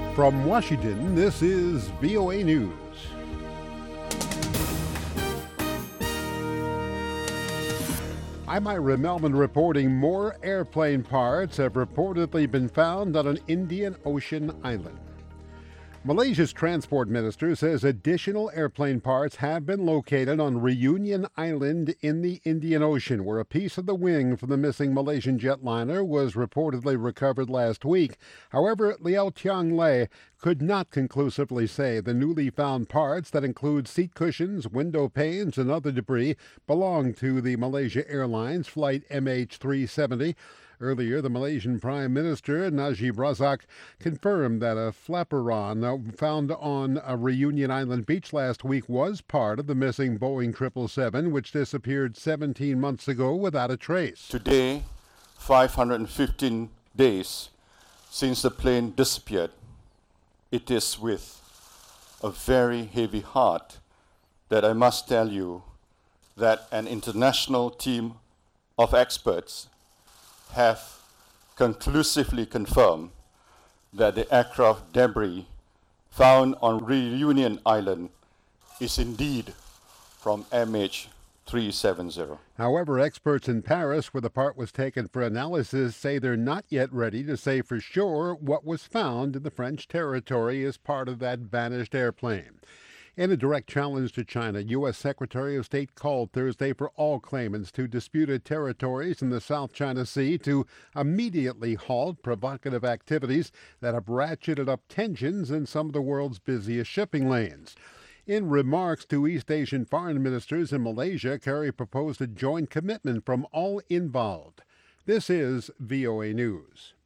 From Washington, this is VOA News. I'm Ira Melvin reporting more airplane parts have reportedly been found on an Indian Ocean island. Malaysia's transport minister says additional airplane parts have been located on Reunion Island in the Indian Ocean, where a piece of the wing from the missing Malaysian jetliner was reportedly recovered last week. However, Liao Tianglei could not conclusively say the newly found parts that include seat cushions, window panes, and other debris belong to the Malaysia Airlines flight MH370. Earlier, the Malaysian Prime Minister, Najib Razak, confirmed that a flaperon found on a Reunion Island beach last week was part of the missing Boeing 777, which disappeared 17 months ago without a trace. Today, 515 days since the plane disappeared, it is with a very heavy heart that I must tell you that an international team of experts have conclusively confirmed that the aircraft debris found on Reunion Island is indeed from MH370. However, experts in Paris, where the part was taken for analysis, say they're not yet ready to say for sure what was found in the French territory as part of that vanished airplane. In a direct challenge to China, U.S. Secretary of State called Thursday for all claimants to disputed territories in the South China Sea to immediately halt provocative activities that have ratcheted up tensions in some of the world's busiest shipping lanes. In remarks to East Asian foreign ministers in Malaysia, Kerry proposed a joint commitment from all involved. This is VOA News.